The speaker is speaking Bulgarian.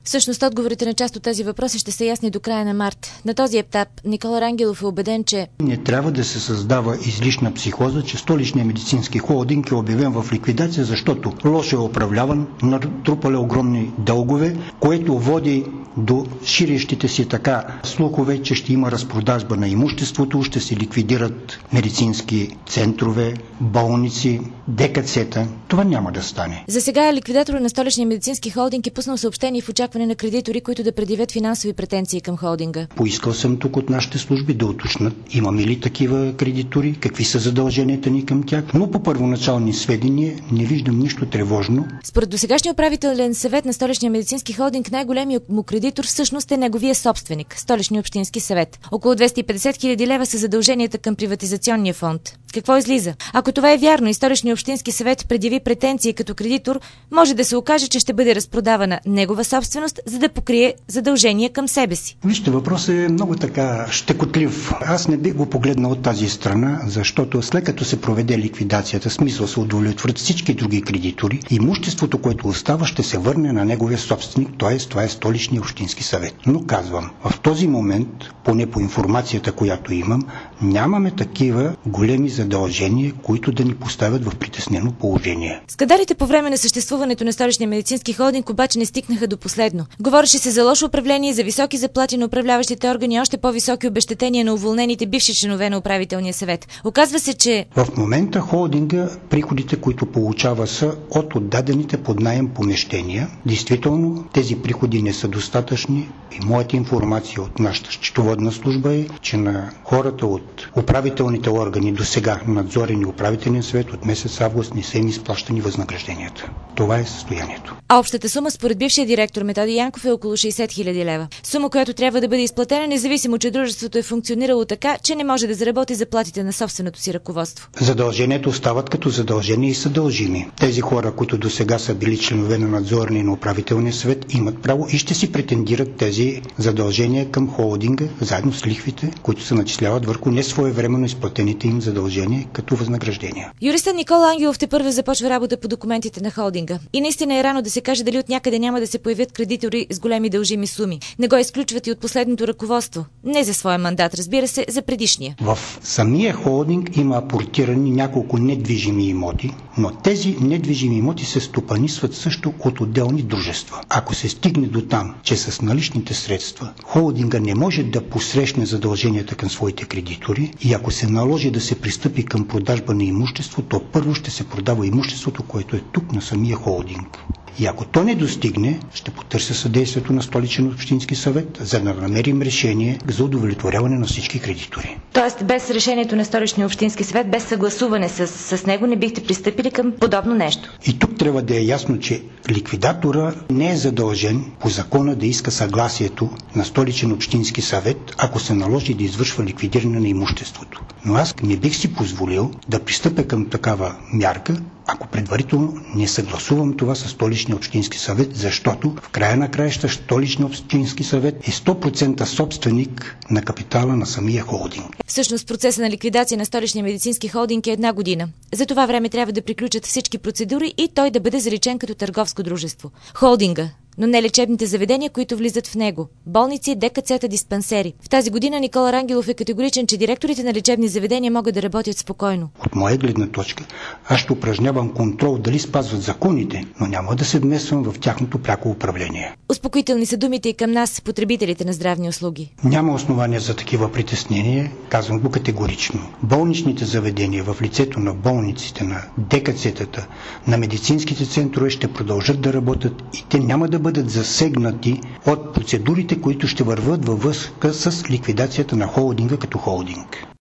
Всъщност отговорите на част от тези въпроси ще са ясни до края на март. На този етап Никола Рангелов е убеден, че не трябва да се създава излишна психоза, че Столичният медицински холдинг е обявен в ликвидация, защото лошо е управляван, натрупали огромни дългове, което води до ширещите си така слухове, че ще има разпродажба на имуществото, ще се ликвидират медицински центрове, болници, ДКЦ-та. Това няма да стане. За сега ликвидаторът на Столичния медицински холдинг е пуснал съобщение в очакване на кредитори, които да предявят финансови претенции към холдинга. Поискал съм тук от нашите служби да уточнят имаме ли такива кредитори, какви са задълженията ни към тях, но по първоначални сведения не виждам нищо тревожно. Според досегашния управителен съвет на Столичния медицински холдинг, най-големият му кредитор всъщност е неговия собственик, Столичния общински съвет. Около 250 хиляди лева са задълженията към приватизационния фонд. Какво излиза? Ако това е вярно и Столичния общински съвет предяви претенции като кредитор, може да се окаже, че ще бъде разпродавана негова собственост, за да покрие задължения към себе си. Вижте, въпросът е много така щекотлив. Аз не бих го погледнал от тази страна, защото след като се проведе ликвидацията, смисъл се удовлетворят всички други кредитори, имуществото, което остава, ще се върне на неговия собственик, т.е. това е Столичния общински съвет. Но казвам, в този момент, поне по информацията, която имам, нямаме такива големи задължения, които да ни поставят в притеснено положение. Скандалите по време на съществуването на Столичния медицински холдинг обаче не стигнаха до последно. Говореше се за лошо управление, за високи заплати на управляващите органи, още по-високи обезщетения на уволнените бивши членове на управителния съвет. Оказва се, че в момента холдинга, приходите, които получава, са от отдадените под наем помещения. Действително, тези приходи не са достатъчни и моята информация от нашата счетоводна служба е, че на хората от управителните органи до сега, надзорен и управителен съвет, от месец август не са им изплащани възнагражденията. Това е състоянието. А общата сума според бившия директор Методи Янков е около 60 хиляди лева. Сума, която трябва да бъде изплатена, независимо, че дружеството е функционирало така, че не може да заработи заплатите на собственото си ръководство. Задължението остават като задължения и са дължими. Тези хора, които до сега са били членове на надзорния и на управителния съвет, имат право и ще си претендират тези задължения към холдинга, заедно с лихвите, които се начисляват върху несвоевременно изплатените им задължения като възнаграждения. Юристът Никола Ангелов тепърва започва работа по документите на холдинга. И наистина е рано да се каже дали от някъде няма да се появят кредитори с големи дължими суми. Не го изключват и от последното ръководство. Не за своя мандат, разбира се, за предишния. В самия холдинг има апортирани няколко недвижими имоти, но тези недвижими имоти се стопанисват също от отделни дружества. Ако се стигне до там, че с наличните средства холдинга не може да посрещне задълженията към своите кредитори и ако се наложи да се пристъпи към продажба на имущество, то първо ще се продава имуществото, което е тук на самия холдинг. И ако то не достигне, ще потърся съдействието на Столичен общински съвет, за да намерим решение за удовлетворяване на всички кредитори. Тоест, без решението на Столичния общински съвет, без съгласуване с него, не бихте пристъпили към подобно нещо? И тук трябва да е ясно, че ликвидатора не е задължен по закона да иска съгласието на Столичен общински съвет, ако се наложи да извършва ликвидиране на имуществото. Но аз не бих си позволил да пристъпя към такава мярка, ако предварително не съгласувам това с Столичния общински съвет, защото в края на краища Столичния общински съвет е 100% собственик на капитала на самия холдинг. Всъщност процесът на ликвидация на Столичния медицински холдинг е 1 година. За това време трябва да приключат всички процедури и той да бъде заличен като търговско дружество. Холдинга, но не лечебните заведения, които влизат в него. Болници, ДКЦ-та, диспансери. В тази година Никола Рангелов е категоричен, че директорите на лечебни заведения могат да работят спокойно. От моя гледна точка, аз ще упражнявам контрол дали спазват законите, но няма да се вмесвам в тяхното пряко управление. Успокоителни са думите и към нас, потребителите на здравни услуги. Няма основания за такива притеснения, казвам го категорично. Болничните заведения в лицето на болниците, на ДКЦ-тата, на медицинските центрове ще продължат да работят и те няма да бъдат засегнати от процедурите, които ще върват във връзка с ликвидацията на холдинга като холдинг.